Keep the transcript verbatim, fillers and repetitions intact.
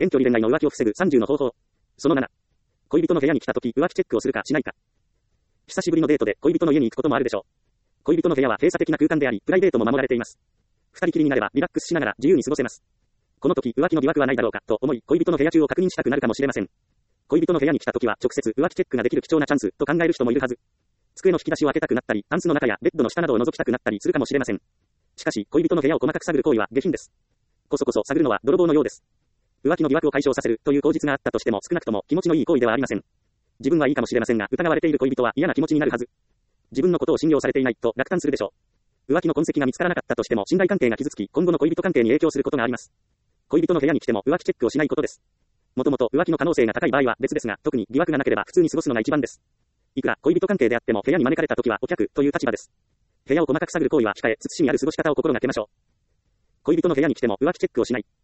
遠距離恋愛の浮気を防ぐさんじゅうの方法。そのなな。恋人の部屋に来たとき浮気チェックをするかしないか。久しぶりのデートで恋人の家に行くこともあるでしょう。恋人の部屋は閉鎖的な空間であり、プライベートも守られています。二人きりになればリラックスしながら自由に過ごせます。この時浮気の疑惑はないだろうかと思い、恋人の部屋中を確認したくなるかもしれません。恋人の部屋に来た時は直接浮気チェックができる貴重なチャンスと考える人もいるはず。机の引き出しを開けたくなったり、タンスの中やベッドの下などを覗きたくなったりするかもしれません。しかし、恋人の部屋を細かく探る行為は下品です。こそこそ探るのは泥棒のようです。浮気の疑惑を解消させるという口実があったとしても少なくとも気持ちのいい行為ではありません。自分はいいかもしれませんが、疑われている恋人は嫌な気持ちになるはず。自分のことを信用されていないと落胆するでしょう。浮気の痕跡が見つからなかったとしても信頼関係が傷つき、今後の恋人関係に影響することがあります。恋人の部屋に来ても浮気チェックをしないことです。もともと浮気の可能性が高い場合は別ですが、特に疑惑がなければ普通に過ごすのが一番です。いくら恋人関係であっても部屋に招かれた時はお客という立場です。部屋を細かく探る行為は控え、慎みある過ごし方を心がけましょう。恋人の部屋に来ても浮気チェックをしない。